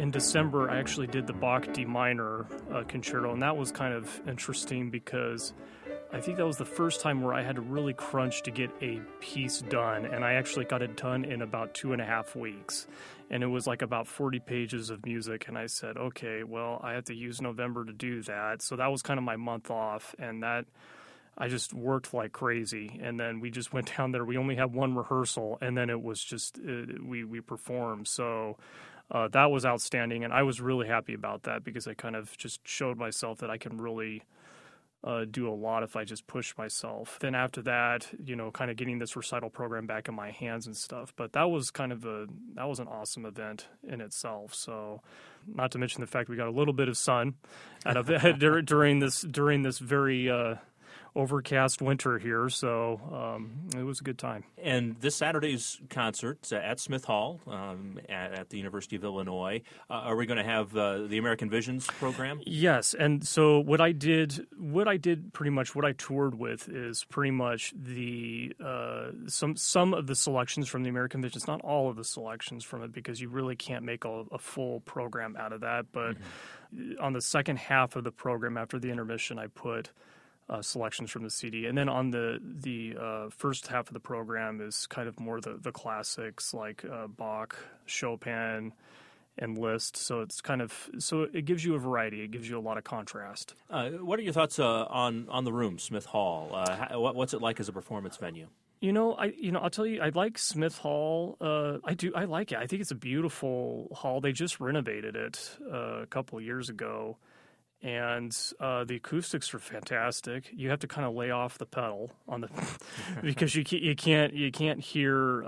in December, I actually did the Bach D minor concerto, and that was kind of interesting because I think that was the first time where I had to really crunch to get a piece done, and I actually got it done in about 2.5 weeks. And it was like about 40 pages of music, and I said, okay, well, I have to use November to do that. So that was kind of my month off, and that I just worked like crazy. And then we just went down there. We only had one rehearsal, and then it was just we performed. So that was outstanding, and I was really happy about that because I kind of just showed myself that I can really do a lot if I just push myself. Then after that, kind of getting this recital program back in my hands and stuff. But that was that was an awesome event in itself. So, not to mention the fact we got a little bit of sun out of it during this very overcast winter here, so it was a good time. And this Saturday's concert at Smith Hall at the University of Illinois, are we going to have the American Visions program? Yes, and so what I did pretty much, what I toured with is pretty much the some of the selections from the American Visions, not all of the selections from it, because you really can't make a full program out of that, but on the second half of the program after the intermission, I put selections from the CD, and then on the first half of the program is kind of more the classics like Bach, Chopin, and Liszt. So it's it gives you a variety. It gives you a lot of contrast. What are your thoughts on the room, Smith Hall? What's it like as a performance venue? I'll tell you, I like Smith Hall. I like it. I think it's a beautiful hall. They just renovated it a couple of years ago. And the acoustics are fantastic. You have to kind of lay off the pedal on the because you can't hear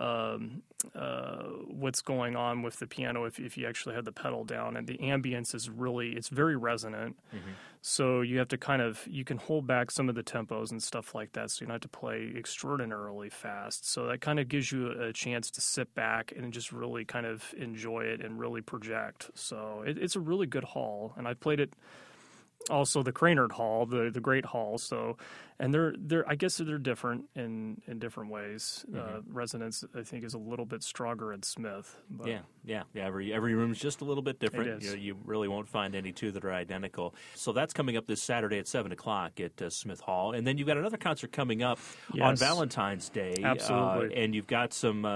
what's going on with the piano if you actually have the pedal down. And the ambience is it's very resonant. Mm-hmm. So you have to you can hold back some of the tempos and stuff like that. So you don't have to play extraordinarily fast. So that kind of gives you a chance to sit back and just really kind of enjoy it and really project. So it's a really good hall, and I played it. Also, the Cranard Hall, the Great Hall. So, and they're I guess they're different in different ways. Mm-hmm. Resonance, I think, is a little bit stronger at Smith. But Yeah. Every room is just a little bit different. It is. You really won't find any two that are identical. So that's coming up this Saturday at 7:00 at Smith Hall, and then you've got another concert coming up on Valentine's Day. Absolutely, and you've got some.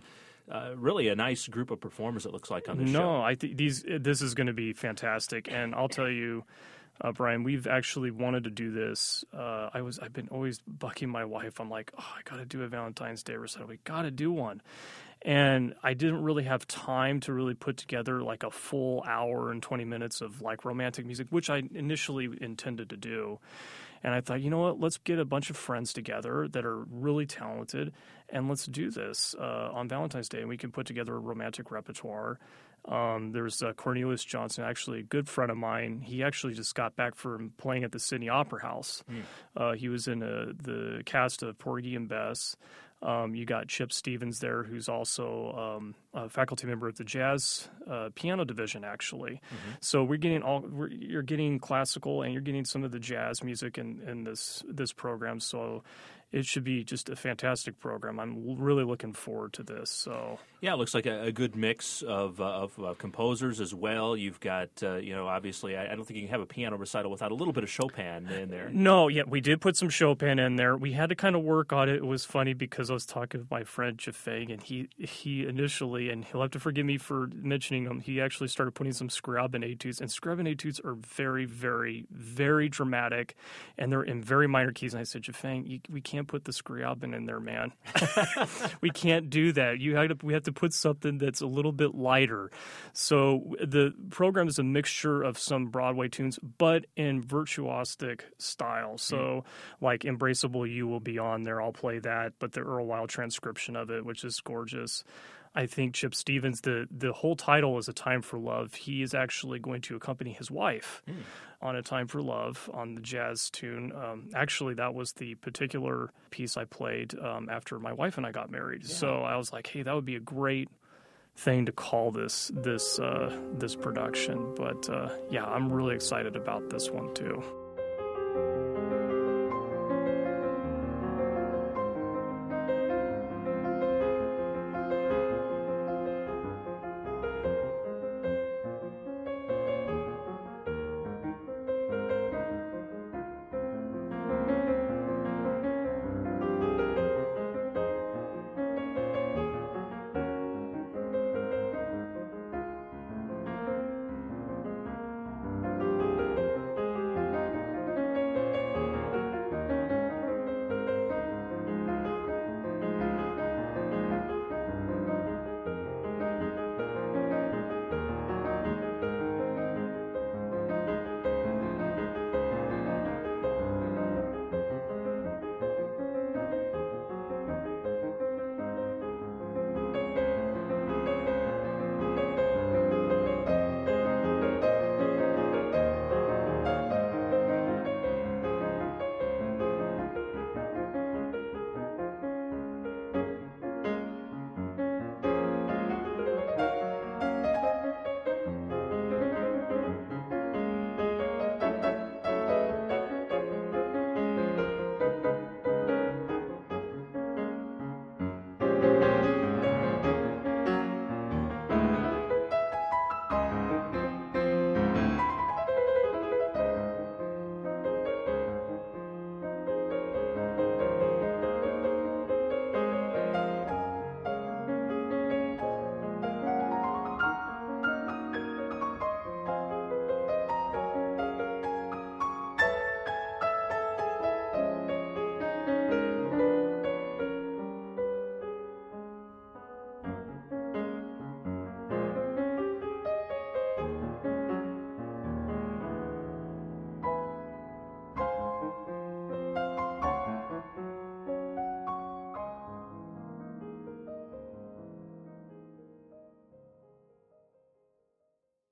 Really a nice group of performers, it looks like, on the show. No, I think this is going to be fantastic, and I'll tell you. Brian, we've actually wanted to do this. I've been always bucking my wife. I'm like, I got to do a Valentine's Day recital. We got to do one. And I didn't really have time to really put together like a full hour and 20 minutes of like romantic music, which I initially intended to do. And I thought, you know what, let's get a bunch of friends together that are really talented, and let's do this on Valentine's Day, and we can put together a romantic repertoire. There's Cornelius Johnson, actually a good friend of mine. He actually just got back from playing at the Sydney Opera House. He was in the cast of Porgy and Bess. You got Chip Stevens there, who's also a faculty member at the jazz piano division, actually. Mm-hmm. So you're getting classical and you're getting some of the jazz music in this program. So it should be just a fantastic program. I'm really looking forward to this. So yeah, it looks like a good mix of composers as well. You've got obviously I don't think you can have a piano recital without a little bit of Chopin in there. No, yeah, we did put some Chopin in there. We had to kind of work on it. It was funny because I was talking with my friend Jafeng, and he initially, and he'll have to forgive me for mentioning him, he actually started putting some Scriabin etudes, and Scriabin etudes are very, very, very dramatic, and they're in very minor keys. And I said, Jafeng, we can't put the Scriabin in there, man. We can't do that. We have to put something that's a little bit lighter. So the program is a mixture of some Broadway tunes, but in virtuosic style. So like Embraceable You will be on there. I'll play that, but the Earl Wild transcription of it, which is gorgeous. I think Chip Stevens, the whole title is A Time for Love. He is actually going to accompany his wife on A Time for Love on the jazz tune. Actually, that was the particular piece I played after my wife and I got married. Yeah. So I was like, hey, that would be a great thing to call this production. But yeah, I'm really excited about this one too.